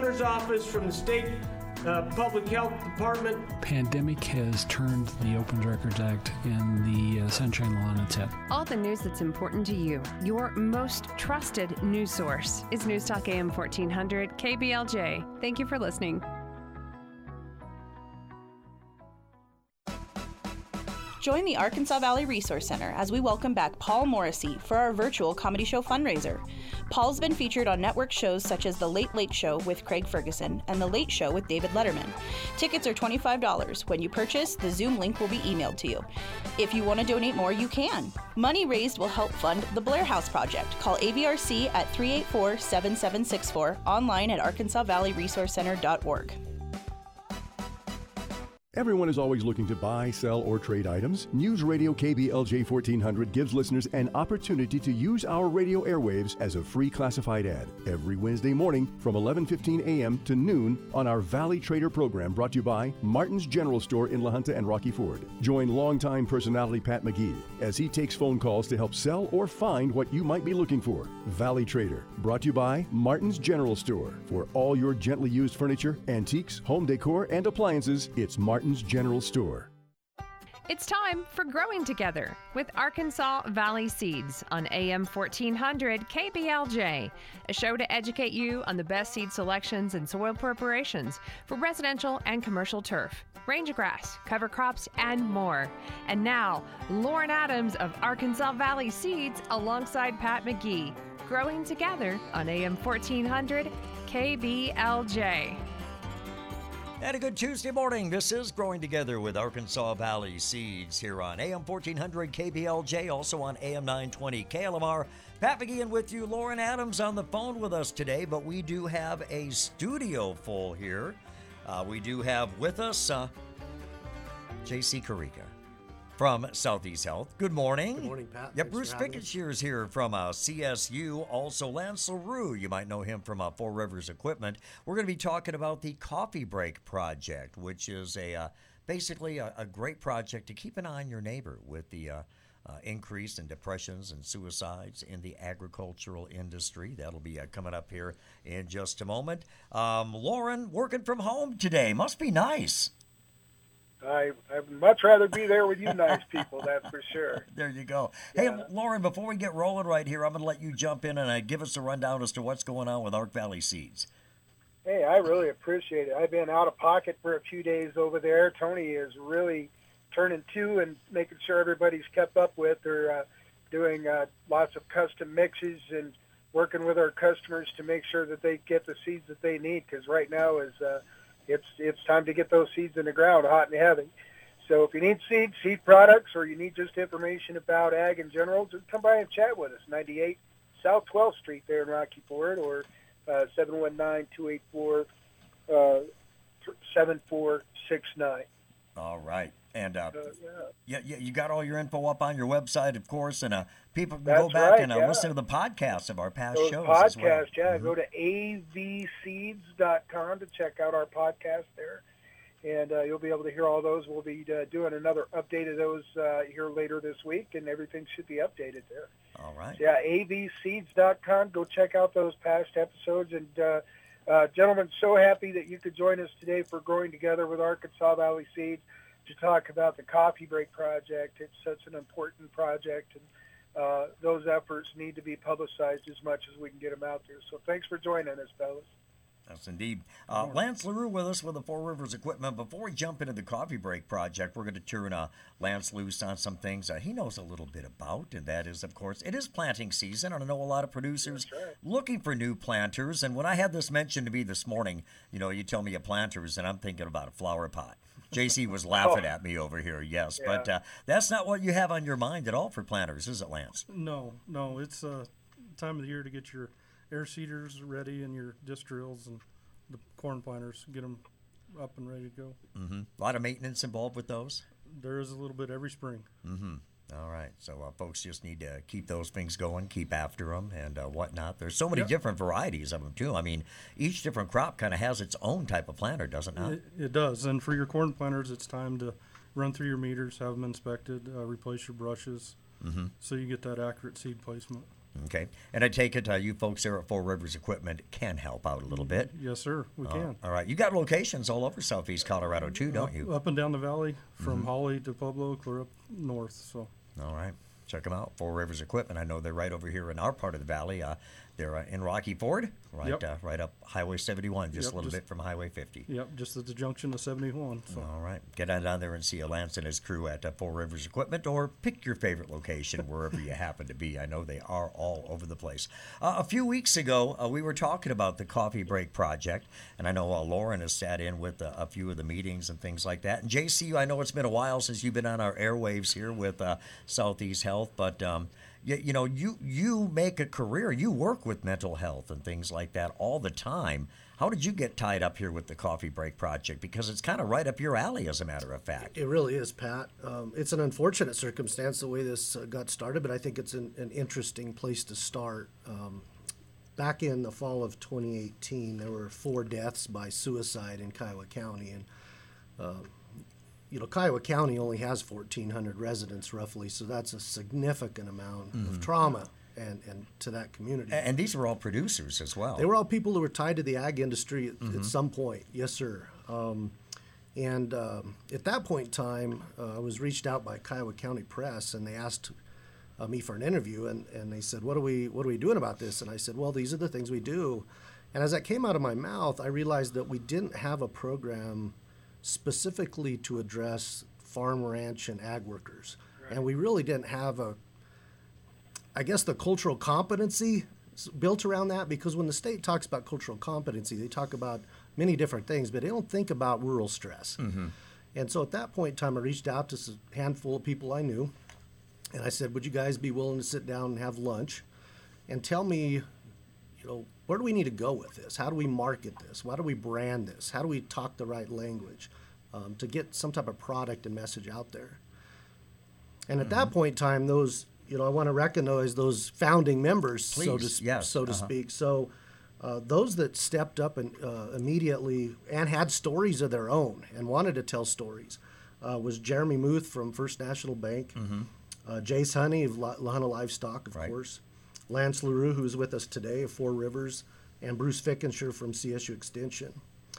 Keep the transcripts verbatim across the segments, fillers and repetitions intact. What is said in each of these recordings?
governor's office, from the state uh, public health department. Pandemic has turned the Open Records Act and the uh, Sunshine Law on its head. All the news that's important to you. Your most trusted news source is News Talk A M fourteen hundred K B L J. Thank you for listening. Join the Arkansas Valley Resource Center as we welcome back Paul Morrissey for our virtual comedy show fundraiser. Paul's been featured on network shows such as The Late Late Show with Craig Ferguson and The Late Show with David Letterman. Tickets are twenty-five dollars. When you purchase, the Zoom link will be emailed to you. If you want to donate more, you can. Money raised will help fund the Blair House Project. Call A V R C at three eight four, seven seven six four, online at arkansas valley resource center dot org. Everyone is always looking to buy, sell, or trade items. News Radio K B L J fourteen hundred gives listeners an opportunity to use our radio airwaves as a free classified ad every Wednesday morning from eleven fifteen a.m. to noon on our Valley Trader program, brought to you by Martin's General Store in La Junta and Rocky Ford. Join longtime personality Pat McGee as he takes phone calls to help sell or find what you might be looking for. Valley Trader, brought to you by Martin's General Store. For all your gently used furniture, antiques, home decor, and appliances, it's Martin's General Store. It's time for Growing Together with Arkansas Valley Seeds on A M fourteen hundred K B L J, a show to educate you on the best seed selections and soil preparations for residential and commercial turf, range grass, cover crops, and more. And now, Lauren Adams of Arkansas Valley Seeds alongside Pat McGee. Growing Together on A M fourteen hundred K B L J. And a good Tuesday morning. This is Growing Together with Arkansas Valley Seeds here on A M fourteen hundred K B L J, also on A M nine twenty K L M R. Pat McGee with you. Lauren Adams on the phone with us today, but we do have a studio full here. Uh, we do have with us uh, J C Carica from Southeast Health. Good morning. Good morning, Pat. Yep, Bruce Pickenshear is here from uh, C S U. Also, Lance LaRue, you might know him from uh, Four Rivers Equipment. We're going to be talking about the Coffee Break Project, which is a uh, basically a, a great project to keep an eye on your neighbor with the uh, uh, increase in depressions and suicides in the agricultural industry. That'll be uh, coming up here in just a moment. Um, Lauren, working from home today. Must be nice. I, I'd much rather be there with you nice people, that's for sure. There you go. Yeah. Hey, Lauren, before we get rolling right here, I'm going to let you jump in and uh, give us a rundown as to what's going on with Ark Valley Seeds. Hey, I really appreciate it. I've been out of pocket for a few days over there. Tony is really turning to and making sure everybody's kept up with. They're uh, doing uh, lots of custom mixes and working with our customers to make sure that they get the seeds that they need, because right now is uh, it's it's time to get those seeds in the ground hot and heavy. So if you need seeds, seed products, or you need just information about ag in general, just come by and chat with us. ninety-eight South twelfth Street there in Rocky Ford, or uh, seven one nine, two eight four, seven four six nine. All right. And uh, Uh, yeah. yeah, yeah, you got all your info up on your website, of course, and uh, people can That's go back right, and uh, yeah. listen to the podcasts of our past Those shows podcasts, as well. yeah. Mhm. Go to a v seeds dot com to check out our podcast there, and uh, you'll be able to hear all those. We'll be uh, doing another update of those uh, here later this week, and everything should be updated there. All right. So, yeah, a v seeds dot com. Go check out those past episodes. And, uh, uh, gentlemen, so happy that you could join us today for Growing Together with Arkansas Valley Seeds to talk about the Coffee Break Project. It's such an important project, and uh, those efforts need to be publicized as much as we can get them out there. So thanks for joining us, fellas. Yes, indeed. Uh, Lance LaRue with us with the Four Rivers Equipment. Before we jump into the Coffee Break Project, we're going to turn uh, Lance loose on some things uh, he knows a little bit about, and that is, of course, it is planting season, and I know a lot of producers right. looking for new planters. And when I had this mentioned to me this morning, you know, you tell me a planters, and I'm thinking about a flower pot. J C was laughing Oh. at me over here, yes, Yeah. but uh, that's not what you have on your mind at all for planters, is it, Lance? No, no, it's uh, time of the year to get your air seeders ready and your disc drills and the corn planters, get them up and ready to go. Mm-hmm. A lot of maintenance involved with those? There is a little bit every spring. Mm-hmm. All right. So uh, folks just need to keep those things going, keep after them, and uh, whatnot. There's so many Yep. different varieties of them, too. I mean, each different crop kind of has its own type of planter, does it not? It, it does. And for your corn planters, it's time to run through your meters, have them inspected, uh, replace your brushes, Mm-hmm. so you get that accurate seed placement. Okay. And I take it uh, you folks there at Four Rivers Equipment can help out a little bit. Yes, sir. We Uh, can. all right. You got locations all over southeast Colorado too, don't you? Up and down the valley, from Holly to Pueblo, clear up north. So. All right. Check them out. Four Rivers Equipment. I know they're right over here in our part of the valley. Uh, they're uh, in Rocky Ford, right Yep. uh, right up Highway seventy-one, just Yep, a little just- bit from Highway fifty. Yep, just at the junction of seventy-one. So. All right. Get on down there and see Lance and his crew at uh, Four Rivers Equipment, or pick your favorite location wherever you happen to be. I know they are all over the place. Uh, a few weeks ago, uh, we were talking about the Coffee Break Project, and I know uh, Lauren has sat in with uh, a few of the meetings and things like that. And J C, I know it's been a while since you've been on our airwaves here with uh, Southeast Health, but um, you, you know, you you make a career. You work with mental health and things like that all the time. How did you get tied up here with the Coffee Break Project? Because it's kind of right up your alley, as a matter of fact. It really is, Pat. Um, it's an unfortunate circumstance the way this uh, got started, but I think it's an, an interesting place to start. Um, back in the fall of twenty eighteen, there were four deaths by suicide in Kiowa County, and um, you know, Kiowa County only has fourteen hundred residents roughly, so that's a significant amount Mhm. of trauma and, and to that community. And, and these were all producers as well. They were all people who were tied to the ag industry at, Mhm. at some point. Yes, sir. Um, and um, at that point in time, uh, I was reached out by Kiowa County Press, and they asked uh, me for an interview, and, and they said, "What are we What are we doing about this?" And I said, "Well, these are the things we do." And as that came out of my mouth, I realized that we didn't have a program specifically to address farm, ranch, and ag workers, and we really didn't have a I guess the cultural competency s- built around that, because when the state talks about cultural competency, they talk about many different things, but they don't think about rural stress. Mhm. And so at that point in time, I reached out to s- a handful of people I knew, and I said, would you guys be willing to sit down and have lunch and tell me, you know, where do we need to go with this? How do we market this? How do we brand this? How do we talk the right language um, to get some type of product and message out there? And at that point in time, those, you know, I want to recognize those founding members, so to, Please, sp- yes, so to uh-huh. speak. So uh, those that stepped up and uh, immediately and had stories of their own and wanted to tell stories uh, was Jeremy Muth from First National Bank, Mhm. uh, Jace Honey of La- Lahana Livestock, of Right. course, Lance LaRue, who's with us today of Four Rivers, and Bruce Fickenshire from C S U Extension.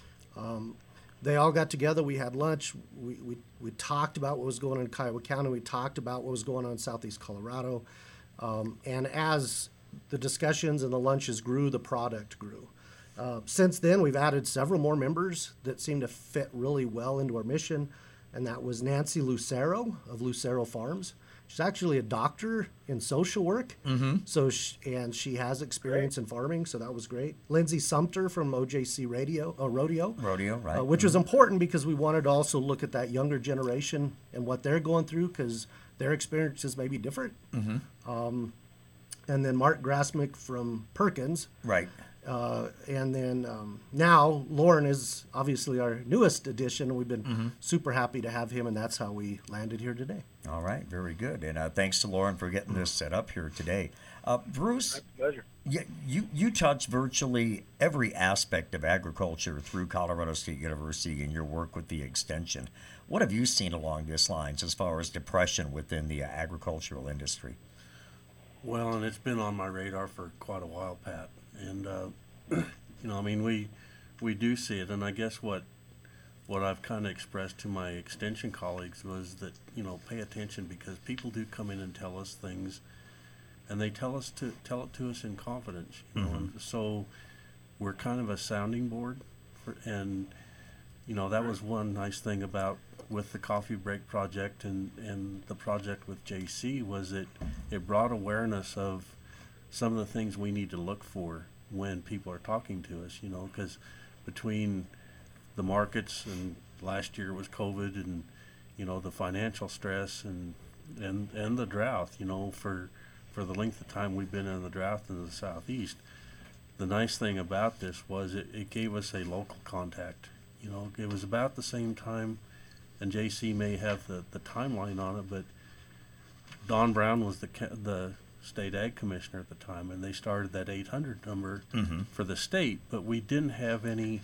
Um, they all got together. We had lunch. We, we, we talked about what was going on in Kiowa County. We talked about what was going on in Southeast Colorado. Um, and as the discussions and the lunches grew, the product grew. Uh, since then, we've added several more members that seem to fit really well into our mission. And that was Nancy Lucero of Lucero Farms. She's actually a doctor in social work. Mhm. So, she, and she has experience in farming, so that was great. Lindsay Sumter from O J C Radio, uh, Rodeo. Rodeo, right. Uh, which was important because we wanted to also look at that younger generation and what they're going through, because their experiences may be different. Mhm. Um, and then Mark Grasmick from Perkins. Right. Uh, and then um, now Lauren is obviously our newest addition, and we've been Mhm. super happy to have him, and that's how we landed here today. All right, very good. And uh, thanks to Lauren for getting this set up here today. Uh, Bruce, Pleasure. you, you, you touch virtually every aspect of agriculture through Colorado State University in your work with the extension. What have you seen along these lines as far as depression within the uh, agricultural industry? Well, and it's been on my radar for quite a while, Pat. And uh, you know, I mean, we we do see it, and I guess what what I've kind of expressed to my extension colleagues was that, you know, pay attention, because people do come in and tell us things, and they tell us to tell it to us in confidence, you know. Mhm. And so we're kind of a sounding board, for, and you know, that was one nice thing about with the Coffee Break Project and, and the project with J C was it it brought awareness of some of the things we need to look for when people are talking to us, you know, because between the markets and last year was COVID and, you know, the financial stress and and, and the drought, you know, for for the length of time we've been in the drought in the Southeast, the nice thing about this was it, it gave us a local contact. You know, it was about the same time, and J C may have the, the timeline on it, but Don Brown was the ca- the state ag commissioner at the time, and they started that eight hundred number Mhm. for the state, but we didn't have any.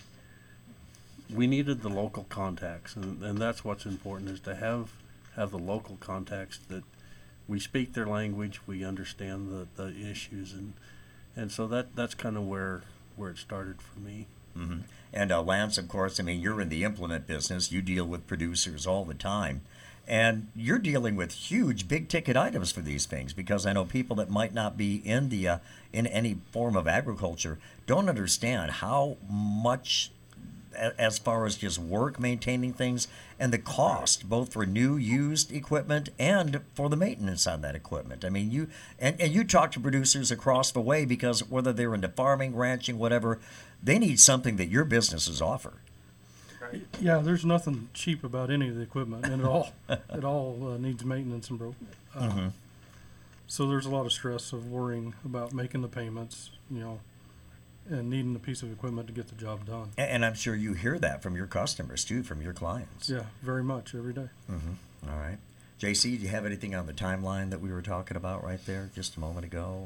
We needed the local contacts, and, and that's what's important, is to have have the local contacts that we speak their language, we understand the, the issues, and and so that that's kind of where where it started for me. Mm-hmm. And uh, Lance, of course, I mean, you're in the implement business. You deal with producers all the time. And you're dealing with huge, big-ticket items for these things, because I know people that might not be in the uh, in any form of agriculture don't understand how much, a- as far as just work maintaining things, and the cost, both for new, used equipment and for the maintenance on that equipment. I mean, you and, and you talk to producers across the way, because whether they're into farming, ranching, whatever, they need something that your businesses offer. Yeah, there's nothing cheap about any of the equipment, and it all it all uh, needs maintenance and broke. Uh, Mm-hmm. So there's a lot of stress of worrying about making the payments, you know, and needing a piece of equipment to get the job done. And, and I'm sure you hear that from your customers too, from your clients. Yeah, very much every day. Mm-hmm. All right. J C, do you have anything on the timeline that we were talking about right there just a moment ago,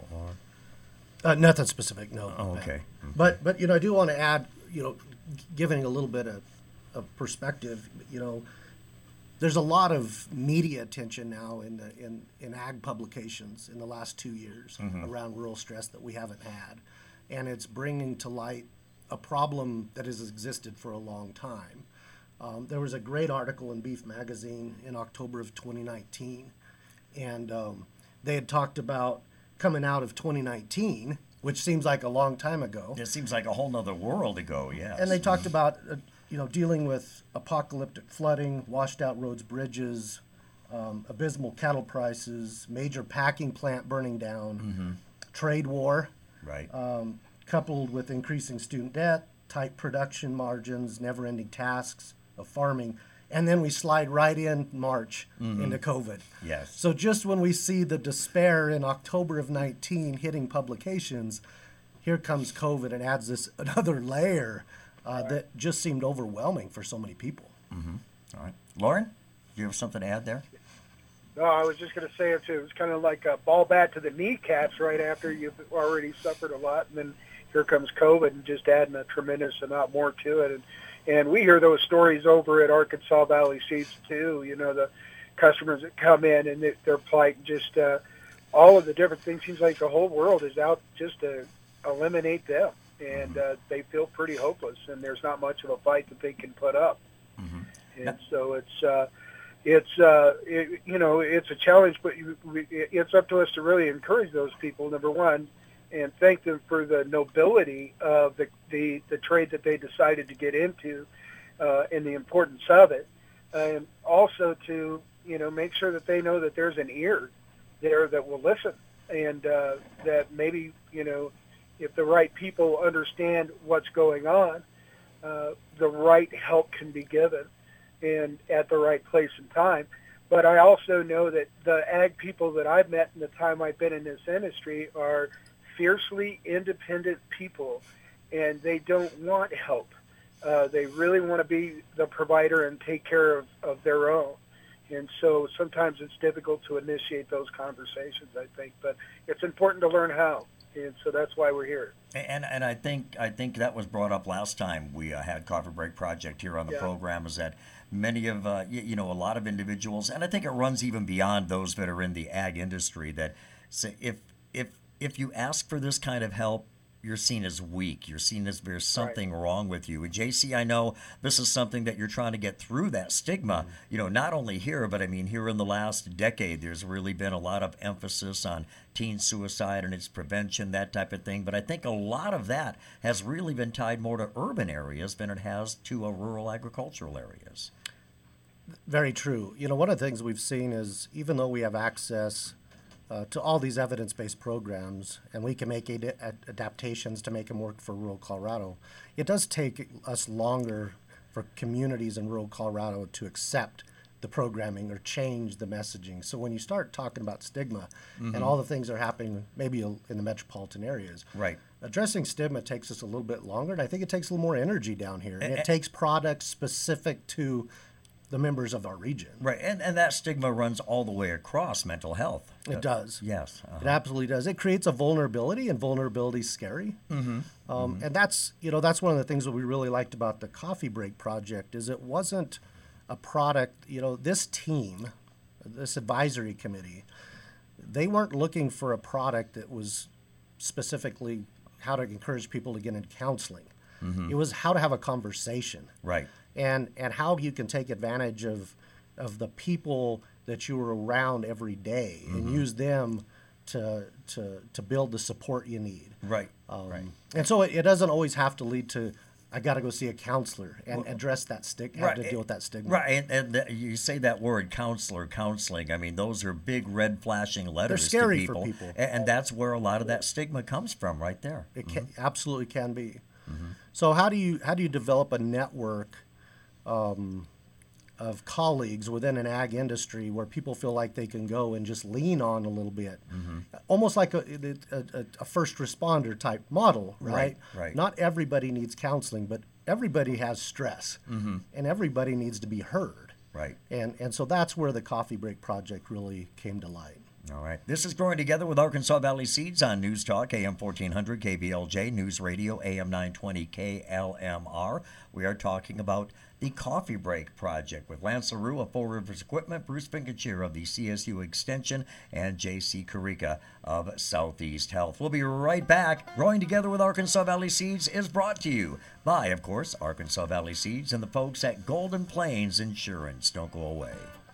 or? Uh, nothing specific, no. Oh, okay. Mhm. But but you know, I do want to add, you know, g- giving a little bit of, of perspective. You know, there's a lot of media attention now in the, in in ag publications in the last two years Mhm. around rural stress that we haven't had, and it's bringing to light a problem that has existed for a long time. Um, there was a great article in Beef Magazine in October of twenty nineteen, and um, they had talked about coming out of twenty nineteen, which seems like a long time ago. It seems like a whole nother world ago, yes. And they talked about, uh, you know, dealing with apocalyptic flooding, washed out roads, bridges, um, abysmal cattle prices, major packing plant burning down, Mm-hmm. trade war, Right. um, coupled with increasing student debt, tight production margins, never-ending tasks of farming. And then we slide right in March Mhm. into COVID. Yes. So just when we see the despair in October of nineteen hitting publications, here comes COVID and adds this another layer uh, that just seemed overwhelming for so many people. Mm-hmm. All right. Lauren, do you have something to add there? No, I was just going to say it too. It was kind of like a ball bat to the kneecaps right after you've already suffered a lot, and then here comes COVID and just adding a tremendous amount more to it. And and we hear those stories over at Arkansas Valley Seeds too. You know, the customers that come in and they, they're like just uh, all of the different things. Seems like the whole world is out just to eliminate them, and uh, they feel pretty hopeless. And there's not much of a fight that they can put up. Mm-hmm. And so it's. Uh, It's uh, it, you know, it's a challenge, but you, we, it's up to us to really encourage those people. Number one, and thank them for the nobility of the the, the trade that they decided to get into, uh, and the importance of it, and also to you know make sure that they know that there's an ear there that will listen, and uh, that maybe you know if the right people understand what's going on, uh, the right help can be given. And at the right place and time. But I also know that the ag people that I've met in the time I've been in this industry are fiercely independent people, and they don't want help. Uh, they really want to be the provider and take care of, of their own. And so sometimes it's difficult to initiate those conversations, I think. But it's important to learn how. And so that's why we're here. And and I think I think that was brought up last time we uh, had Coffee Break Project here on the Yeah. program, is that many of uh, you, you know a lot of individuals, and I think it runs even beyond those that are in the ag industry, that say if if if you ask for this kind of help, you're seen as weak. You're seen as there's something right. wrong with you. And J C, I know this is something that you're trying to get through, that stigma, mm-hmm. you know, not only here, but I mean, here in the last decade, there's really been a lot of emphasis on teen suicide and its prevention, that type of thing. But I think a lot of that has really been tied more to urban areas than it has to uh, rural agricultural areas. Very true. You know, one of the things we've seen is even though we have access Uh, to all these evidence-based programs, and we can make ad- ad- adaptations to make them work for rural Colorado, it does take us longer for communities in rural Colorado to accept the programming or change the messaging. So when you start talking about stigma mm-hmm. and all the things that are happening maybe in the metropolitan areas, right. addressing stigma takes us a little bit longer, and I think it takes a little more energy down here. And, and it takes products specific to the members of our region. Right, and and that stigma runs all the way across mental health. It uh, does. Yes. Uh-huh. It absolutely does. It creates a vulnerability, and vulnerability is scary. Mm-hmm. Um, mm-hmm. And that's, you know, that's one of the things that we really liked about the Coffee Break Project is it wasn't a product, you know, this team, this advisory committee, they weren't looking for a product that was specifically how to encourage people to get into counseling. Mm-hmm. It was how to have a conversation. Right. And and how you can take advantage of of the people that you were around every day mm-hmm. and use them to to to build the support you need. Right. Um, right. And so it, it doesn't always have to lead to I got to go see a counselor and well, address that stigma, have right. to deal with that stigma. Right, and, and the, you say that word, counselor, counseling. I mean, those are big red flashing letters They're scary to people, for people. And, and that's where a lot of that stigma comes from, right there. It can, mm-hmm. absolutely can be. Mm-hmm. So how do you how do you develop a network um, of colleagues within an ag industry where people feel like they can go and just lean on a little bit, mm-hmm. almost like a, a, a first responder type model, right? Right, right. Not everybody needs counseling, but everybody has stress, mm-hmm. and everybody needs to be heard. Right. And and so that's where the Coffee Break Project really came to light. All right. This is Growing Together with Arkansas Valley Seeds on News Talk, A M fourteen hundred K B L J, News Radio, A M nine twenty K L M R. We are talking about the Coffee Break Project with Lance LaRue of Four Rivers Equipment, Bruce Pinkachir of the C S U Extension, and J C Carica of Southeast Health. We'll be right back. Growing Together with Arkansas Valley Seeds is brought to you by, of course, Arkansas Valley Seeds and the folks at Golden Plains Insurance. Don't go away.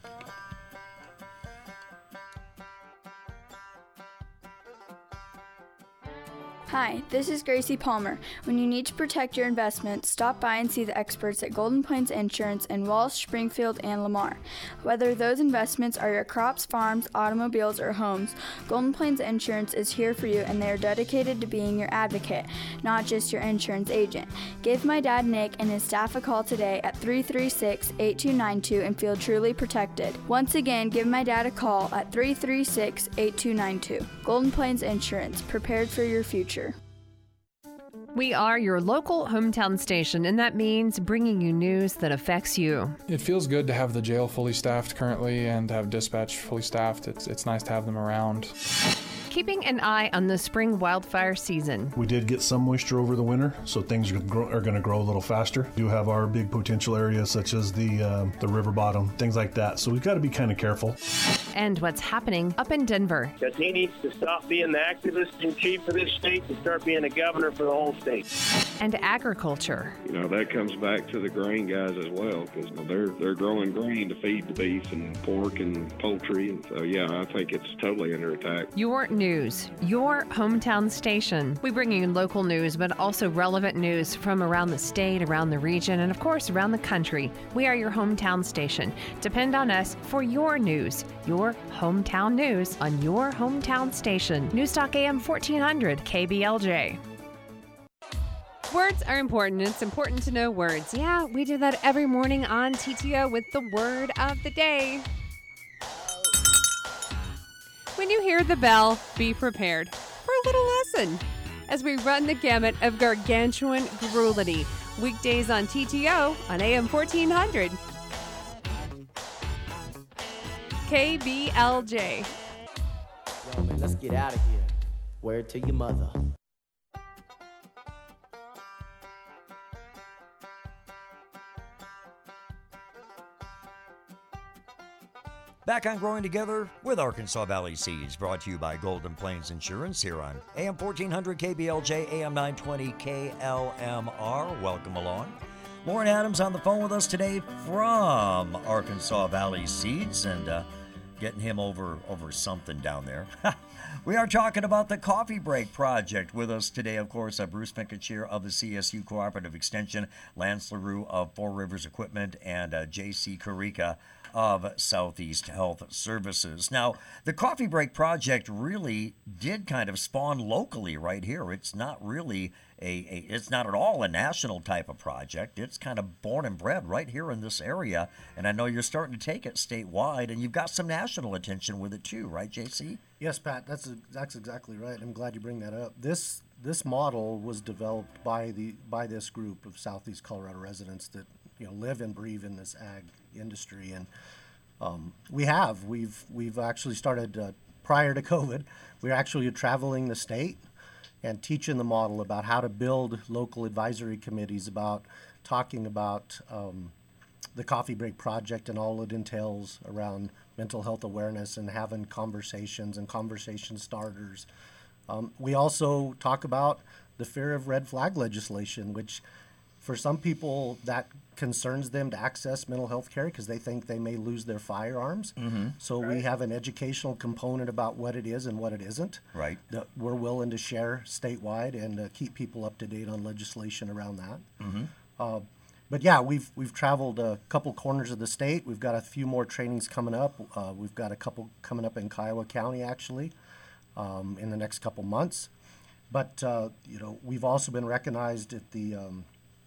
Hi, this is Gracie Palmer. When you need to protect your investments, stop by and see the experts at Golden Plains Insurance in Walsh, Springfield, and Lamar. Whether those investments are your crops, farms, automobiles, or homes, Golden Plains Insurance is here for you, and they are dedicated to being your advocate, not just your insurance agent. Give my dad Nick and his staff a call today at three three six, eight two nine two and feel truly protected. Once again, give my dad a call at three three six, eight two nine two. Golden Plains Insurance, prepared for your future. We are your local hometown station, and that means bringing you news that affects you. It feels good to have the jail fully staffed currently and to have dispatch fully staffed. It's, it's nice to have them around. Keeping an eye on the spring wildfire season. We did get some moisture over the winter, so things are, grow, are going to grow a little faster. We do have our big potential areas such as the um, the river bottom, things like that. So we've got to be kind of careful. And what's happening up in Denver. Because he needs to stop being the activist in chief for this state and start being a governor for the whole state. And agriculture. You know, that comes back to the grain guys as well, because you know, they're they're growing grain to feed the beef and pork and poultry. And so, yeah, I think it's totally under attack. Your news, your hometown station. We bring you local news, but also relevant news from around the state, around the region, and of course around the country. We are your hometown station. Depend on us for your news, your hometown news on your hometown station. News Talk A M fourteen hundred K B L J. Words are important. It's important to know words. Yeah, we do that every morning on T T O with the word of the day. When you hear the bell, be prepared for a little lesson as we run the gamut of gargantuan garrulity. Weekdays on T T O on A M fourteen hundred. K B L J. Yo, man, let's get out of here. Word to your mother. Back on Growing Together with Arkansas Valley Seeds, brought to you by Golden Plains Insurance here on A M fourteen hundred K B L J, A M nine twenty K L M R. Welcome along. Lauren Adams on the phone with us today from Arkansas Valley Seeds, and uh, getting him over, over something down there. We are talking about the Coffee Break Project. With us today, of course, uh, Bruce Pinkachir of the C S U Cooperative Extension, Lance LaRue of Four Rivers Equipment, and uh, J C Carica of Southeast Health Services. Now, the Coffee Break Project really did kind of spawn locally right here. It's not really a, a it's not at all a national type of project. It's kind of born and bred right here in this area, and I know you're starting to take it statewide, and you've got some national attention with it too, right, J C? Yes, Pat, that's that's exactly right. I'm glad you bring that up. This this model was developed by the by this group of Southeast Colorado residents that you know live and breathe in this ag industry, and um, we have we've we've actually started uh, prior to COVID. We were actually traveling the state and teaching the model about how to build local advisory committees, about talking about um, the Coffee Break Project and all it entails around mental health awareness and having conversations and conversation starters. Um, we also talk about the fear of red flag legislation, which for some people that concerns them to access mental health care because they think they may lose their firearms. Mm-hmm. So we have an educational component about what it is and what it isn't. Right. That we're willing to share statewide and uh, keep people up to date on legislation around that. Mm-hmm. Uh, but yeah, we've we've traveled a couple corners of the state. We've got a few more trainings coming up. Uh, we've got a couple coming up in Kiowa County actually um, in the next couple months. But uh, you know, we've also been recognized at the um,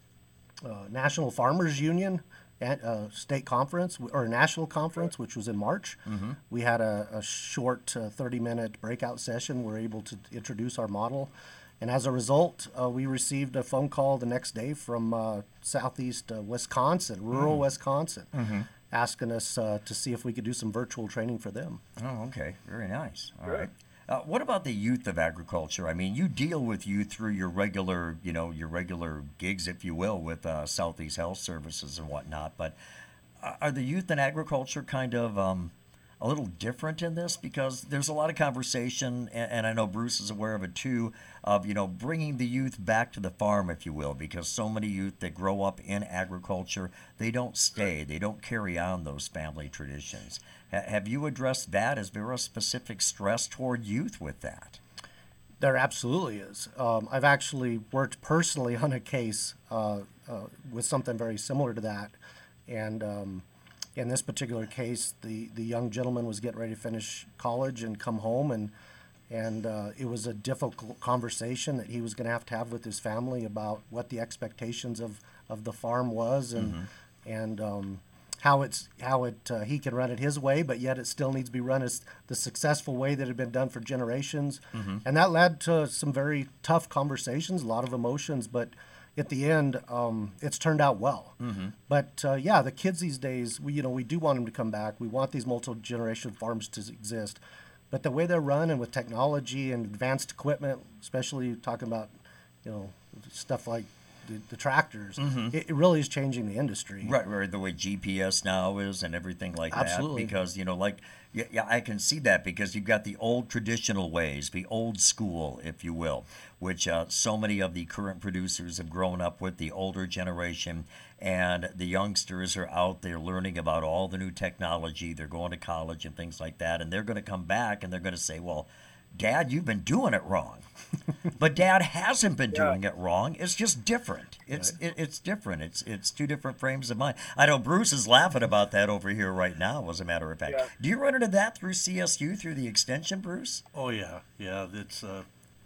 uh, National Farmers Union at, uh, state conference or national conference, which was in March. Mm-hmm. We had a, a short uh, thirty minute breakout session. We're able to introduce our model. And as a result, uh, we received a phone call the next day from uh, southeast uh, Wisconsin, rural Mm. Wisconsin, Mhm. asking us uh, to see if we could do some virtual training for them. Oh, okay. Very nice. All Good. right. Uh, what about the youth of agriculture? I mean, you deal with youth through your regular, you know, your regular gigs, if you will, with uh, Southeast Health Services and whatnot. But uh, are the youth in agriculture kind of um, a little different in this? Because there's a lot of conversation, and, and I know Bruce is aware of it too, of, you know, bringing the youth back to the farm, if you will, because so many youth that grow up in agriculture, they don't stay, they don't carry on those family traditions. Ha- have you addressed that? Is there a specific stress toward youth with that? There absolutely is. Um, I've actually worked personally on a case uh, uh, with something very similar to that. And um, in this particular case, the, the young gentleman was getting ready to finish college and come home, and and uh, it was a difficult conversation that he was going to have to have with his family about what the expectations of, of the farm was, and Mhm. and um, how it's how it uh, he can run it his way, but yet it still needs to be run as the successful way that had been done for generations. Mhm. And that led to some very tough conversations, a lot of emotions, but at the end, um, it's turned out well. Mhm. But uh, yeah, the kids these days, we you know we do want them to come back. We want these multi-generation farms to exist, but the way they're run and with technology and advanced equipment, especially talking about you know stuff like the, the tractors, Mhm. it, it really is changing the industry. Right, right. The way G P S now is and everything like that. Absolutely. Because, you know, like, yeah, yeah, I can see that because you've got the old traditional ways, the old school, if you will, which uh, so many of the current producers have grown up with, the older generation, and the youngsters are out there learning about all the new technology. They're going to college and things like that, and they're going to come back and they're going to say, well, Dad, you've been doing it wrong. But Dad hasn't been doing it wrong. It's just different. It's it, it's different. It's it's two different frames of mind. I know Bruce is laughing about that over here right now, as a matter of fact. Yeah. Do you run into that through C S U, through the extension, Bruce? Oh yeah, yeah. It's uh,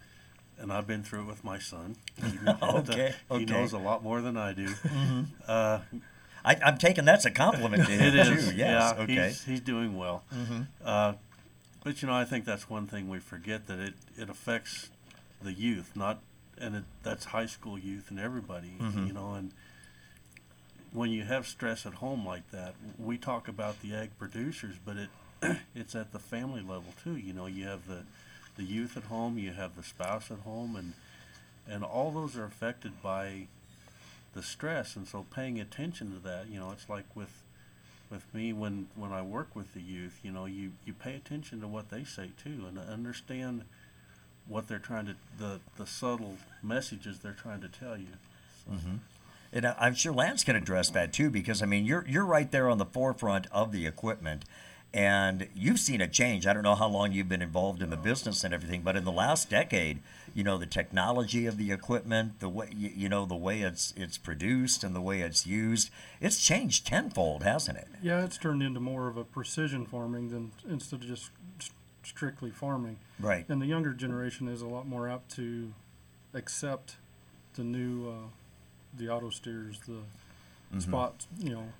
and I've been through it with my son. He, kn- Okay, he okay. knows a lot more than I do. Mhm. Uh, I, I'm taking that's a compliment to him it is. too. Yes. Yeah, okay. he's, he's doing well. Mhm. Uh, but you know, I think that's one thing we forget, that it, it affects the youth, not and it, that's high school youth and everybody. Mhm. You know, and when you have stress at home like that, we talk about the ag producers, but it it's at the family level too. You know, you have the the youth at home, you have the spouse at home, and and all those are affected by the stress. And so paying attention to that, you know, it's like with with me when when I work with the youth, you know, you you pay attention to what they say too, and understand what they're trying to the the subtle messages they're trying to tell you. So. Mm-hmm. And I- I'm sure Lance can address that too, because I mean, you're you're right there on the forefront of the equipment, and you've seen a change. I don't know how long you've been involved in the business and everything, but in the last decade, you know, the technology of the equipment, the way you, you know, the way it's it's produced and the way it's used, it's changed tenfold, hasn't it? Yeah, it's turned into more of a precision farming than instead of just s- strictly farming. Right. And the younger generation is a lot more apt to accept the new, uh, the auto steers, the Mhm. spots. You know,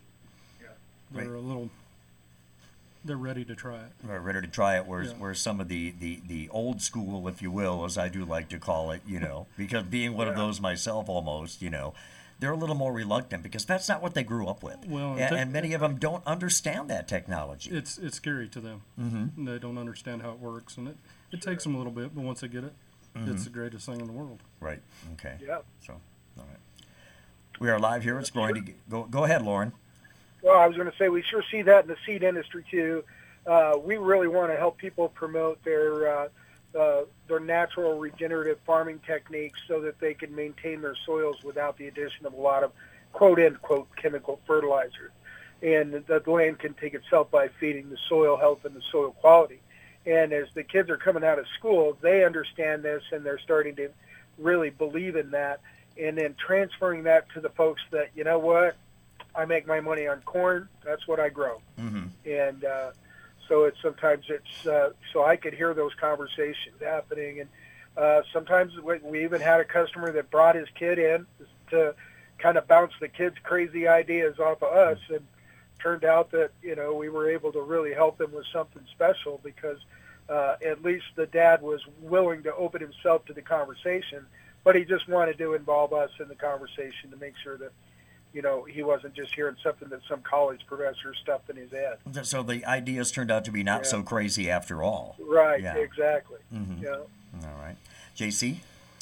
they're Right. a little. They're ready to try it. We're ready to try it, whereas, Yeah. whereas some of the, the, the old school, if you will, as I do like to call it, you know, because being one of those myself almost, you know, they're a little more reluctant because that's not what they grew up with. Well, and, te- and many of them don't understand that technology. It's it's scary to them. Mhm. They don't understand how it works, and it, it takes them a little bit, but once they get it, it's Mhm. the greatest thing in the world. Right. Okay. Yeah. So, all right. We are live here. It's going to go. Go ahead, Lauren. Well, I was going to say we sure see that in the seed industry too. Uh, we really want to help people promote their uh, uh, their natural regenerative farming techniques so that they can maintain their soils without the addition of a lot of quote unquote chemical fertilizers, and that the land can take itself by feeding the soil health and the soil quality. And as the kids are coming out of school, they understand this and they're starting to really believe in that, and then transferring that to the folks that, you know what, I make my money on corn, that's what I grow. Mm-hmm. And uh, so it's sometimes it's, uh, so I could hear those conversations happening. And uh, sometimes we, we even had a customer that brought his kid in to kind of bounce the kids' crazy ideas off of us, and turned out that, you know, we were able to really help them with something special because uh, at least the dad was willing to open himself to the conversation, but he just wanted to involve us in the conversation to make sure that, you know, he wasn't just hearing something that some college professor stuffed in his head. So the ideas turned out to be not Yeah. so crazy after all. Right, Yeah. exactly. Mhm. Yeah. All right. J C?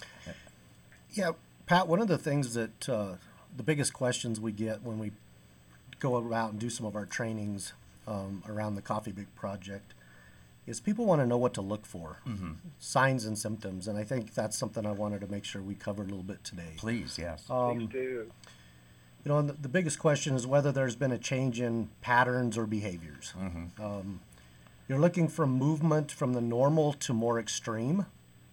Yeah, Pat, one of the things that uh, the biggest questions we get when we go out and do some of our trainings um, around the Coffee Big Project is people want to know what to look for, mm-hmm. signs and symptoms, and I think that's something I wanted to make sure we covered a little bit today. Please, yes. Um, Please do. You know, and the, the biggest question is whether there's been a change in patterns or behaviors. Mm-hmm. Um, you're looking for movement from the normal to more extreme,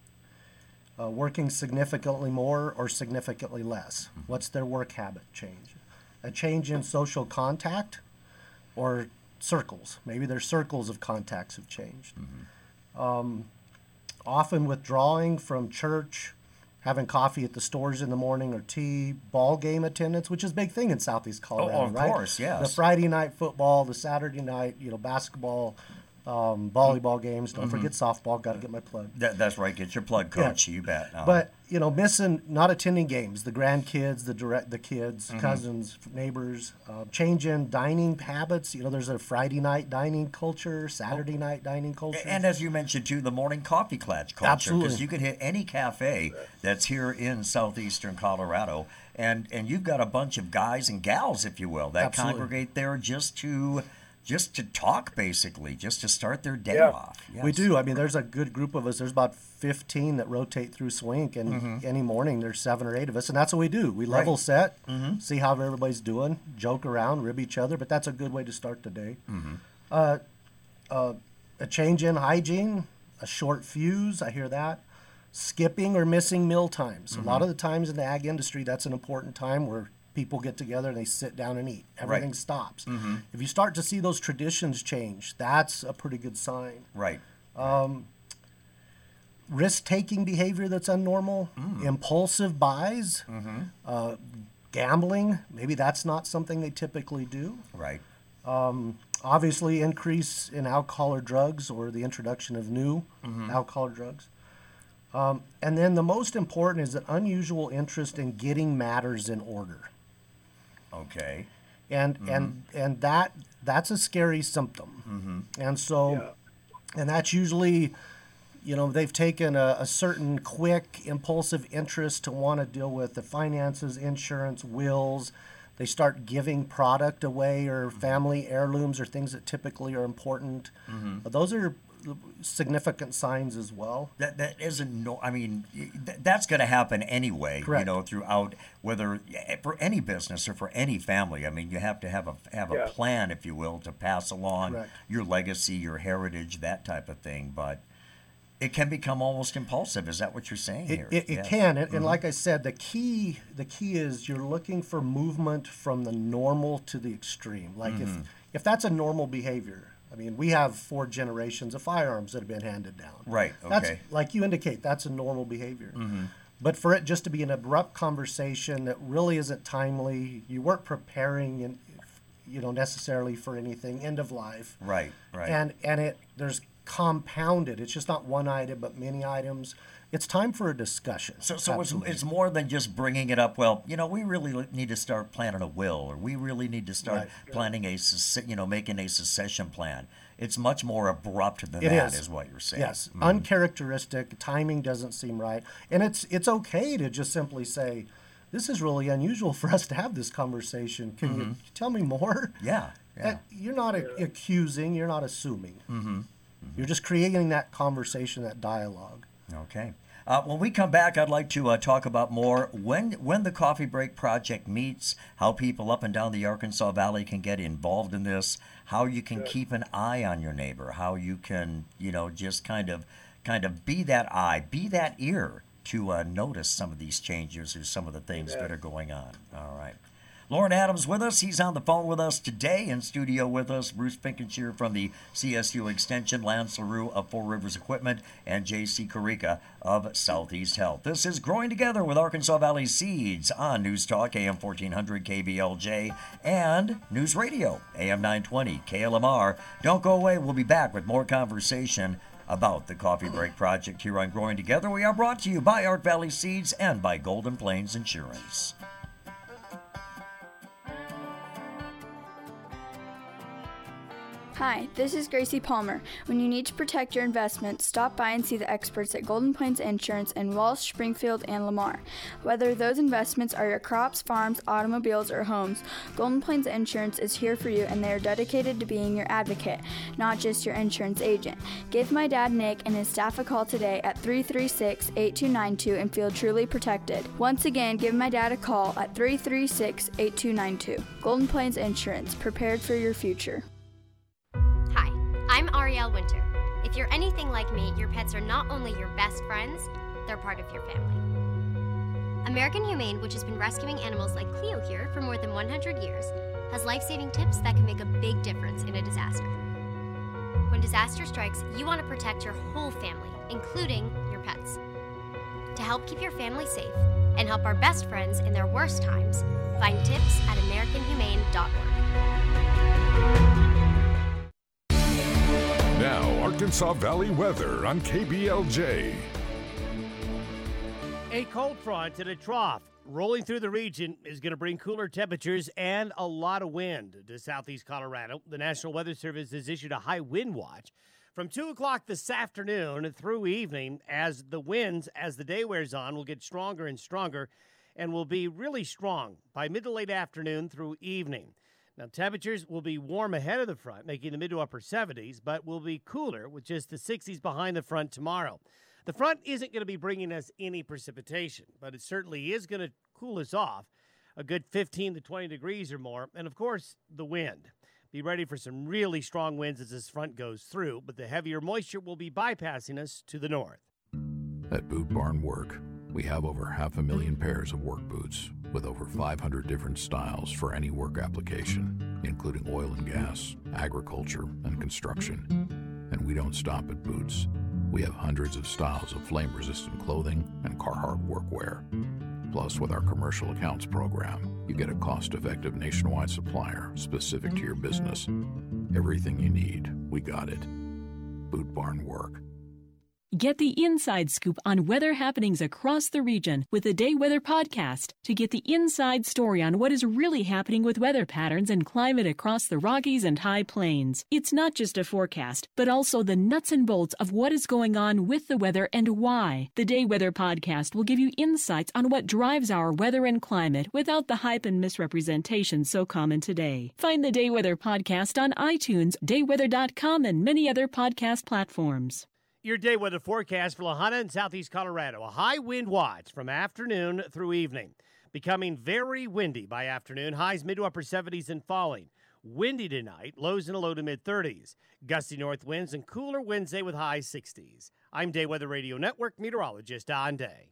uh, working significantly more or significantly less. Mm-hmm. What's their work habit change? A change in social contact or circles. Maybe their circles of contacts have changed. Mm-hmm. Um, often withdrawing from church, having coffee at the stores in the morning or tea, ball game attendance, which is a big thing in Southeast Colorado, Oh, of right? course, yes. The Friday night football, the Saturday night, you know, basketball, um, volleyball games. Don't Mhm. forget softball. Got to get my plug. That, that's right. Get your plug, Yeah. Coach. You bet. Uh, But you know, missing, not attending games, the grandkids, the direct, the kids, Mhm. cousins, neighbors, uh, change in dining habits. You know, there's a Friday night dining culture, Saturday night dining culture. And as you mentioned too, the morning coffee clutch culture, Absolutely. because you can hit any cafe that's here in southeastern Colorado, and and you've got a bunch of guys and gals, if you will, that Absolutely. congregate there just to just to talk, basically, just to start their day Yeah. off. We Yes. do. I mean, there's a good group of us. There's about fifteen that rotate through Swink, and Mhm. any morning there's seven or eight of us, and that's what we do. We Right. level set, Mhm. see how everybody's doing, joke around, rib each other, but that's a good way to start the day. Mhm. Uh, uh, a change in hygiene, a short fuse, I hear that. Skipping or missing meal times. A lot Mhm. of the times in the ag industry, that's an important time where people get together and they sit down and eat. Everything Right. stops. Mhm. If you start to see those traditions change, that's a pretty good sign. Right. Um, risk-taking behavior that's unnormal, Mm. impulsive buys, Mhm. uh, gambling. Maybe that's not something they typically do. Right. Um, obviously, increase in alcohol or drugs or the introduction of new Mhm. alcohol or drugs. Um, and then the most important is an unusual interest in getting matters in order. Okay. And Mhm. and and that that's a scary symptom. Mhm. And so, and that's usually, you know, they've taken a, a certain quick, impulsive interest to want to deal with the finances, insurance, wills. They start giving product away or family heirlooms or things that typically are important. Mhm. But those are significant signs as well. That that isn't no. I mean, y- th- that's going to happen anyway. You Correct. know, throughout whether eh, for any business or for any family. I mean, you have to have a have a Yeah. plan, if you will, to pass along Correct. your legacy, your heritage, that type of thing. But it can become almost impulsive. Is that what you're saying It, here? it, it Yes. can, and, and Mhm. like I said, the key the key is you're looking for movement from the normal to the extreme. Like Mhm. if if that's a normal behavior, I mean, we have four generations of firearms that have been handed down. Right, That's okay. like you indicate, that's a normal behavior. Mhm. But for it just to be an abrupt conversation that really isn't timely, you weren't preparing and you know necessarily for anything end of life. Right, right. And and it there's compounded. It's just not one item, but many items. It's time for a discussion. So, so it's, Absolutely. it's more than just bringing it up. Well, you know, we really li- need to start planning a will, or we really need to start Right. planning a, suc- you know, making a succession plan. It's much more abrupt than It that, is. is what you're saying. Yes, Mhm. uncharacteristic. Timing doesn't seem right, and it's it's okay to just simply say, this is really unusual for us to have this conversation. Can mm-hmm. you tell me more? Yeah. yeah. You're not a- accusing, you're not assuming. Mm-hmm. Mm-hmm. You're just creating that conversation, that dialogue. Okay. Uh, when we come back, I'd like to uh, talk about more when when the Coffee Break Project meets, how people up and down the Arkansas Valley can get involved in this, how you can keep an eye on your neighbor, how you can, you know, just kind of kind of be that eye, be that ear to uh, notice some of these changes or some of the things yeah. that are going on. All right. Lauren Adams with us. He's on the phone with us today, in studio with us. Bruce Finkenshire from the C S U Extension, Lance LaRue of Four Rivers Equipment, and J C Carica of Southeast Health. This is Growing Together with Arkansas Valley Seeds on News Talk, A M fourteen hundred K B L J, and News Radio, A M nine twenty K L M R. Don't go away. We'll be back with more conversation about the Coffee Break Project here on Growing Together. We are brought to you by Ark Valley Seeds and by Golden Plains Insurance. Hi, this is Gracie Palmer. When you need to protect your investments, stop by and see the experts at Golden Plains Insurance in Walsh, Springfield, and Lamar. Whether those investments are your crops, farms, automobiles, or homes, Golden Plains Insurance is here for you, and they are dedicated to being your advocate, not just your insurance agent. Give my dad Nick and his staff a call today at three three six, eight two nine two and feel truly protected. Once again, give my dad a call at three three six, eight two nine two. Golden Plains Insurance, prepared for your future. I'm Ariel Winter. If you're anything like me, your pets are not only your best friends, they're part of your family. American Humane, which has been rescuing animals like Cleo here for more than one hundred years, has life-saving tips that can make a big difference in a disaster. When disaster strikes, you want to protect your whole family, including your pets. To help keep your family safe and help our best friends in their worst times, find tips at american humane dot org. Now, Arkansas Valley weather on K B L J. A cold front and a trough rolling through the region is going to bring cooler temperatures and a lot of wind to southeast Colorado. The National Weather Service has issued a high wind watch from two o'clock this afternoon through evening, as the winds, as the day wears on, will get stronger and stronger and will be really strong by mid to late afternoon through evening. Now, temperatures will be warm ahead of the front, making the mid to upper seventies, but will be cooler with just the sixties behind the front tomorrow. The front isn't going to be bringing us any precipitation, but it certainly is going to cool us off a good fifteen to twenty degrees or more. And, of course, the wind. Be ready for some really strong winds as this front goes through, but the heavier moisture will be bypassing us to the north. At Boot Barn Work, we have over half a million pairs of work boots with over five hundred different styles for any work application, including oil and gas, agriculture, and construction. And we don't stop at boots. We have hundreds of styles of flame-resistant clothing and Carhartt workwear. Plus, with our commercial accounts program, you get a cost-effective nationwide supplier specific to your business. Everything you need, we got it. Boot Barn Work. Get the inside scoop on weather happenings across the region with the Day Weather Podcast to get the inside story on what is really happening with weather patterns and climate across the Rockies and High Plains. It's not just a forecast, but also the nuts and bolts of what is going on with the weather and why. The Day Weather Podcast will give you insights on what drives our weather and climate without the hype and misrepresentation so common today. Find the Day Weather Podcast on iTunes, day weather dot com, and many other podcast platforms. Your day weather forecast for La Junta and southeast Colorado. A high wind watch from afternoon through evening. Becoming very windy by afternoon. Highs mid to upper seventies and falling. Windy tonight. Lows in the low to mid thirties. Gusty north winds and cooler Wednesday with high sixties. I'm Day Weather Radio Network meteorologist Don Day.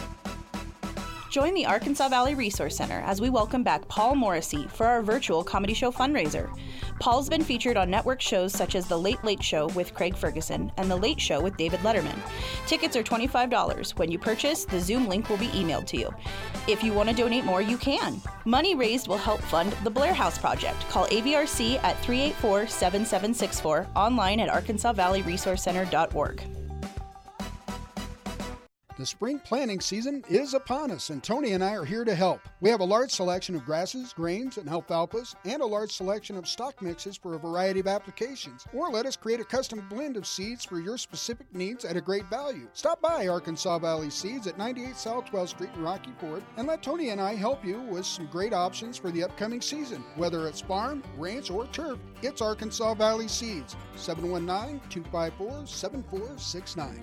Join the Arkansas Valley Resource Center as we welcome back Paul Morrissey for our virtual comedy show fundraiser. Paul's been featured on network shows such as The Late Late Show with Craig Ferguson and The Late Show with David Letterman. Tickets are twenty-five dollars. When you purchase, the Zoom link will be emailed to you. If you want to donate more, you can. Money raised will help fund the Blair House Project. Call A V R C at three eight four, seven seven six four, online at arkansas valley resource center dot org. The spring planting season is upon us, and Tony and I are here to help. We have a large selection of grasses, grains, and alfalfas, and a large selection of stock mixes for a variety of applications. Or let us create a custom blend of seeds for your specific needs at a great value. Stop by Arkansas Valley Seeds at ninety-eight South twelfth Street in Rocky Ford, and let Tony and I help you with some great options for the upcoming season. Whether it's farm, ranch, or turf, it's Arkansas Valley Seeds. seven one nine, two five four, seven four six nine.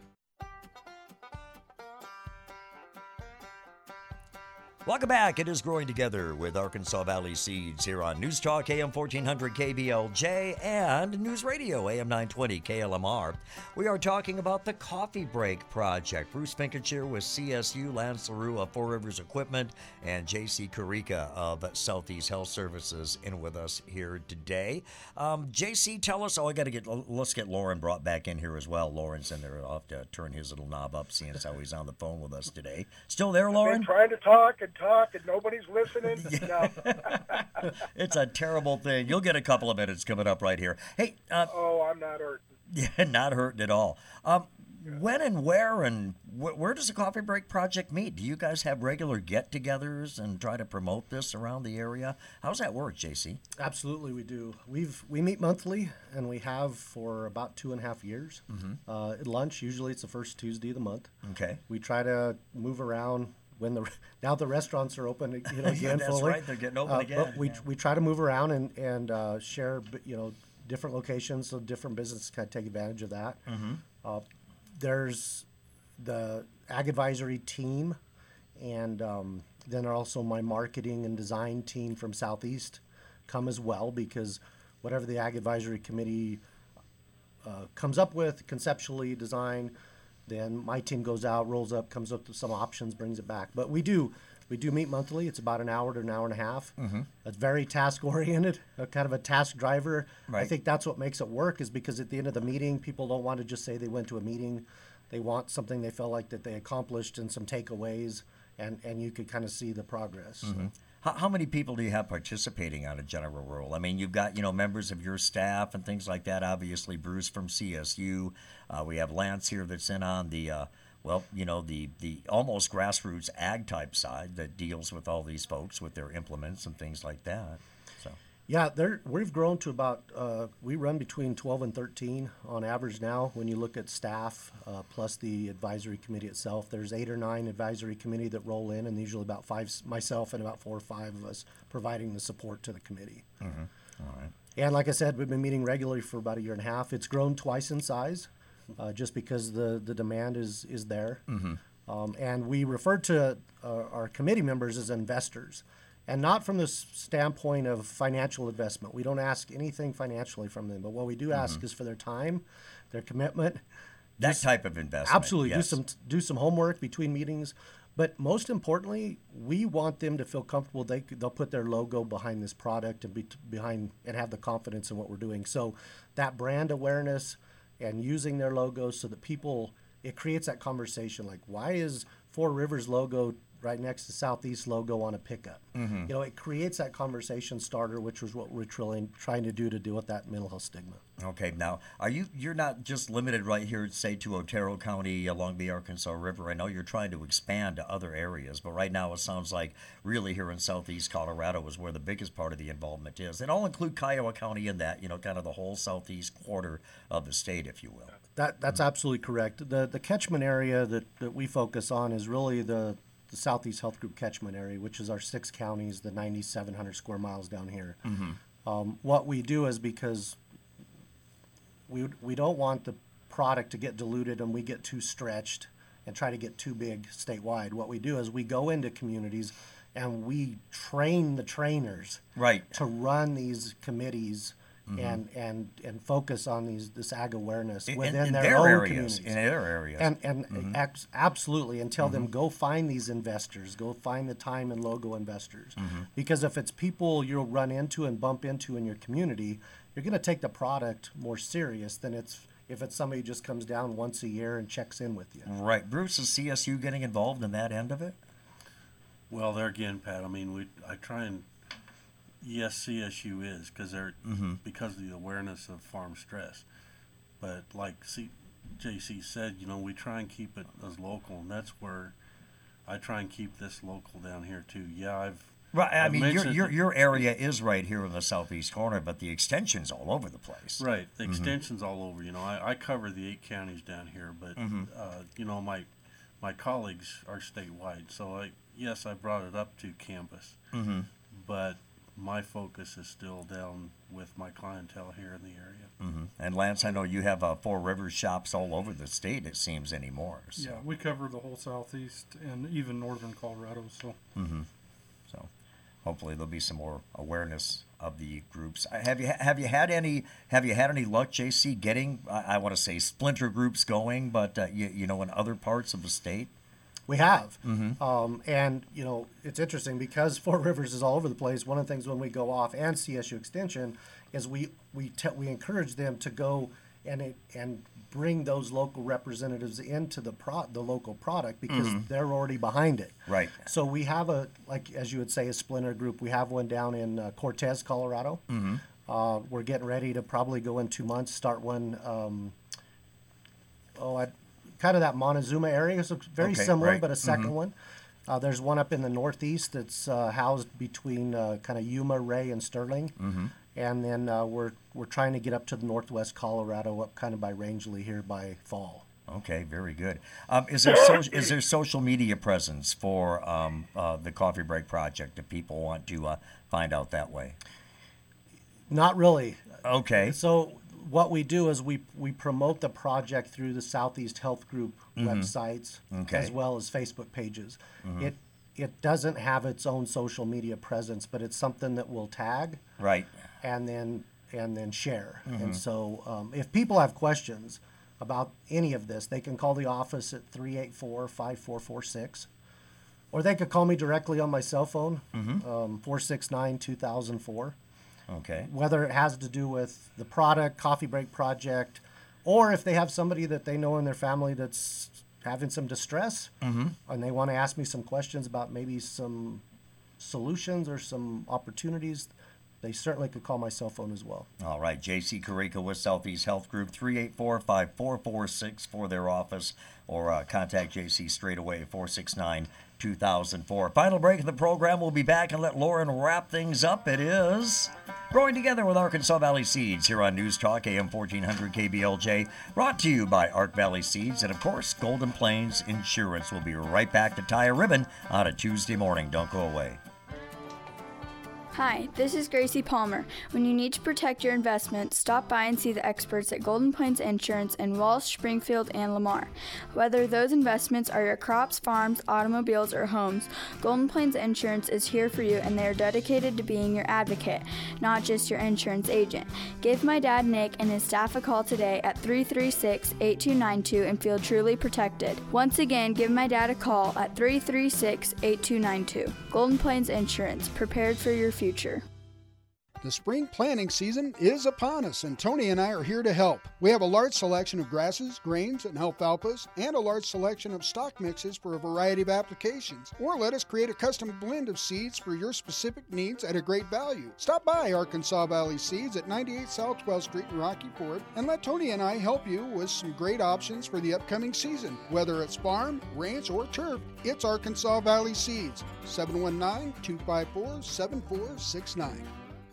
Welcome back. It is Growing Together with Arkansas Valley Seeds here on News Talk A M fourteen hundred K B L J and News Radio A M nine twenty K L M R. We are talking about the Coffee Break Project. Bruce Finkenshear with C S U, Lance LaRue of Four Rivers Equipment, and J C Carica of Southeast Health Services in with us here today. Um, J C, tell us. Oh, I got to get. Let's get Lauren brought back in here as well. Lauren's in there. I'll have to turn his little knob up, seeing as how he's on the phone with us today. Still there, Lauren? I've been trying to talk and talk and nobody's listening. No. It's a terrible thing. You'll get a couple of minutes coming up right here. Hey. Uh, oh, I'm not hurting. Yeah, not hurting at all. Um, when and where and wh- where does the Coffee Break Project meet? Do you guys have regular get-togethers and try to promote this around the area? How's that work, J C? Absolutely, we do. We've we meet monthly, and we have for about two and a half years. Mm-hmm. Uh, at lunch, usually it's the first Tuesday of the month. Okay. We try to move around. When the now the restaurants are open, you know, again That's fully. right, they're getting open uh, again. But we yeah. we try to move around and and uh, share, you know, different locations so different businesses kind of take advantage of that. Mm-hmm. Uh, there's the Ag Advisory team, and um, then also my marketing and design team from Southeast come as well, because whatever the Ag Advisory Committee uh, comes up with conceptually, design. Then my team goes out, rolls up, comes up with some options, brings it back. But we do we do meet monthly. It's about an hour to an hour and a half. Mm-hmm. It's very task-oriented, a kind of a task driver. Right. I think that's what makes it work, is because at the end of the meeting, people don't want to just say they went to a meeting. They want something they felt like that they accomplished and some takeaways, and, and you could kind of see the progress. Mm-hmm. How, how many people do you have participating on a general rule? I mean, you've got, you know, members of your staff and things like that. Obviously, Bruce from C S U. Uh, we have Lance here that's in on the, uh, well, you know, the, the almost grassroots ag type side that deals with all these folks with their implements and things like that. So. Yeah, there we've grown to about, uh, we run between twelve and thirteen on average now. When you look at staff uh, plus the advisory committee itself, there's eight or nine advisory committee that roll in, and usually about five, myself and about four or five of us providing the support to the committee. Mm-hmm. All right. And like I said, we've been meeting regularly for about a year and a half. It's grown twice in size, uh, just because the, the demand is, is there. Mm-hmm. Um, and we refer to uh, our committee members as investors. And not from the standpoint of financial investment. We don't ask anything financially from them, but what we do ask Mm-hmm. is for their time, their commitment. That Just- type of investment. Absolutely, yes. do some do some homework between meetings. But most importantly, we want them to feel comfortable. They they'll put their logo behind this product and be behind and have the confidence in what we're doing. So that brand awareness and using their logo so that people, it creates that conversation. Like, why is Four Rivers logo right next to Southeast logo on a pickup? Mhm. You know, it creates that conversation starter, which was what we're trying trying to do to deal with that mental health stigma. Okay, now are you you're not just limited right here, say, to Otero County along the Arkansas River. I know you're trying to expand to other areas, but right now it sounds like really here in southeast Colorado is where the biggest part of the involvement is. And I'll include Kiowa County in that, you know, kind of the whole southeast quarter of the state, if you will. That that's absolutely correct. The the catchment area that, that we focus on is really the the Southeast Health Group catchment area, which is our six counties, the ninety-seven hundred square miles down here. Mhm. Um, what we do is because we we don't want the product to get diluted and we get too stretched and try to get too big statewide. What we do is we go into communities and we train the trainers Right. to run these committees. Mhm. And, and and focus on these this ag awareness In- within in their, their own areas, communities. in their areas. And and Mhm. abs- absolutely, and tell them Mhm. go find these investors, go find the time and logo investors, Mhm. because if it's people you'll run into and bump into in your community, you're going to take the product more serious than it's if it's somebody who just comes down once a year and checks in with you. Right. Bruce, is C S U getting involved in that end of it? Well, there again, Pat. I mean, we I try and yes, C S U is because they're Mhm. because of the awareness of farm stress. But like, see, J C said, you know, we try and keep it as local, and that's where I try and keep this local down here too. Yeah, I've right. I I've mean, your mentioned- your your area is right here in the southeast corner, but the extension's all over the place. Right, the Mhm. extension's all over. You know, I, I cover the eight counties down here, but Mhm. uh, you know, my my colleagues are statewide. So I yes, I brought it up to campus, Mhm. but my focus is still down with my clientele here in the area. hmm And Lance, I know you have uh, Four Rivers shops all over the state. It seems anymore. So. Yeah, we cover the whole southeast and even northern Colorado. So, hmm So, hopefully there'll be some more awareness of the groups. Uh, Have you have you had any have you had any luck, J C, getting I, I want to say splinter groups going, but uh, you you know in other parts of the state? We have. Mhm. Um, and, you know, it's interesting because Four Rivers is all over the place. One of the things when we go off and C S U Extension is we we te- we encourage them to go and it, and bring those local representatives into the pro- the local product because Mhm. they're already behind it. Right. So we have a, like, as you would say, a splinter group. We have one down in uh, Cortez, Colorado. Mhm. Uh, we're getting ready to probably go in two months, start one, um, oh, I, kind of that Montezuma area. So very Okay, similar, right. but a second Mhm. one. Uh, there's one up in the northeast that's uh, housed between uh, kind of Yuma, Ray, and Sterling. Mhm. And then uh, we're we're trying to get up to the northwest Colorado, up kind of by Rangeley here by fall. Okay, very good. Um, is there so, is there social media presence for um, uh, the Coffee Break Project if people want to uh, find out that way? Not really. Okay. So what we do is we we promote the project through the Southeast Health Group Mhm. websites Okay. as well as Facebook pages. Mhm. It it doesn't have its own social media presence, but it's something that we'll tag Right. and then and then share. Mhm. And so um, if people have questions about any of this, they can call the office at three eight four, five four four six. Or they could call me directly on my cell phone, Mhm. um, four six nine, two thousand four. Okay. Whether it has to do with the product, Coffee Break Project, or if they have somebody that they know in their family that's having some distress Mhm. and they want to ask me some questions about maybe some solutions or some opportunities, they certainly could call my cell phone as well. All right, J C Carica with Southeast Health Group, three eight four, five four four six for their office, or uh, contact J C straight away, four six nine, two thousand four. Final break of the program. We'll be back and let Lauren wrap things up. It is Growing Together with Arkansas Valley Seeds here on News Talk A M fourteen hundred K B L J, brought to you by Ark Valley Seeds and, of course, Golden Plains Insurance. We'll be right back to tie a ribbon on a Tuesday morning. Don't go away. Hi, this is Gracie Palmer. When you need to protect your investment, stop by and see the experts at Golden Plains Insurance in Walsh, Springfield, and Lamar. Whether those investments are your crops, farms, automobiles, or homes, Golden Plains Insurance is here for you, and they are dedicated to being your advocate, not just your insurance agent. Give my dad Nick and his staff a call today at three three six, eight two nine two and feel truly protected. Once again, give my dad a call at three three six, eight two nine two. Golden Plains Insurance, prepared for your future. future. The spring planting season is upon us, and Tony and I are here to help. We have a large selection of grasses, grains, and alfalfas, and a large selection of stock mixes for a variety of applications. Or let us create a custom blend of seeds for your specific needs at a great value. Stop by Arkansas Valley Seeds at ninety-eight South twelfth Street in Rocky Ford, and let Tony and I help you with some great options for the upcoming season. Whether it's farm, ranch, or turf, it's Arkansas Valley Seeds. seven one nine, two five four, seven four six nine.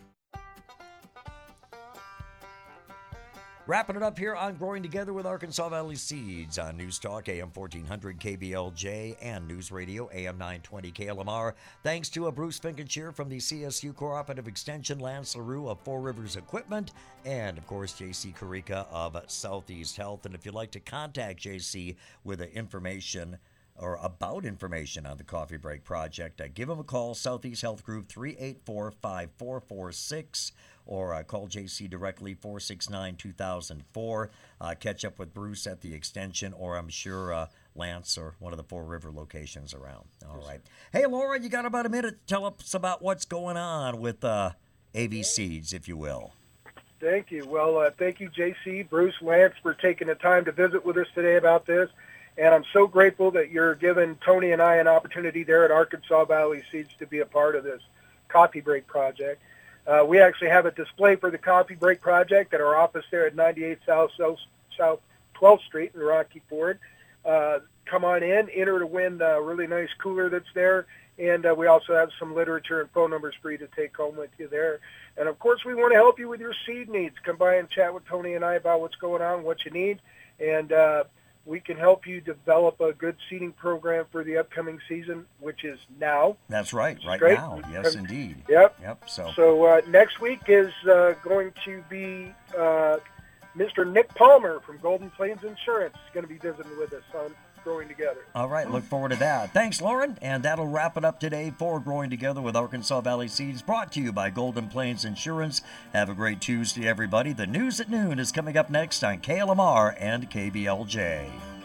Wrapping it up here on Growing Together with Arkansas Valley Seeds on News Talk A M fourteen hundred K B L J and News Radio A M nine twenty K L M R. Thanks to a Bruce Finkenshire from the C S U Cooperative Extension, Lance LaRue of Four Rivers Equipment, and of course J C Carica of Southeast Health. And if you'd like to contact J C with the information or about information on the Coffee Break Project, uh, give them a call, Southeast Health Group, three eight four, five four four six, or uh, call J C directly, four six nine, two thousand four. Uh, catch up with Bruce at the extension, or I'm sure uh, Lance or one of the Four River locations around. All yes, right. Sir. Hey, Laura, you got about a minute to tell us about what's going on with uh, A V Seeds, if you will. Thank you. Well, uh, thank you, J C, Bruce, Lance, for taking the time to visit with us today about this. And I'm so grateful that you're giving Tony and I an opportunity there at Arkansas Valley Seeds to be a part of this Coffee Break Project. Uh, we actually have a display for the Coffee Break Project at our office there at ninety-eight South South twelfth Street in Rocky Ford. Uh, come on in, enter to win a really nice cooler that's there. And uh, we also have some literature and phone numbers for you to take home with you there. And, of course, we want to help you with your seed needs. Come by and chat with Tony and I about what's going on, what you need. And uh, we can help you develop a good seeding program for the upcoming season, which is now. That's right, right Great. now. Yes, indeed. Yep. Yep. So, so uh, next week is uh, going to be uh, Mister Nick Palmer from Golden Plains Insurance. He's going to be visiting with us on Growing Together. All right, look forward to that. Thanks, Lauren. And that'll wrap it up today for Growing Together with Arkansas Valley Seeds, brought to you by Golden Plains Insurance. Have a great Tuesday, everybody. The news at noon is coming up next on K L M R and K B L J.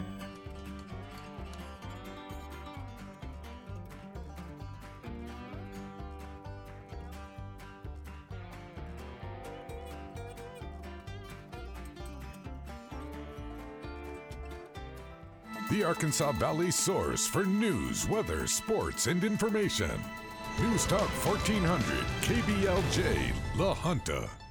The Arkansas Valley source for news, weather, sports, and information. News Talk fourteen hundred, K B L J, La Junta.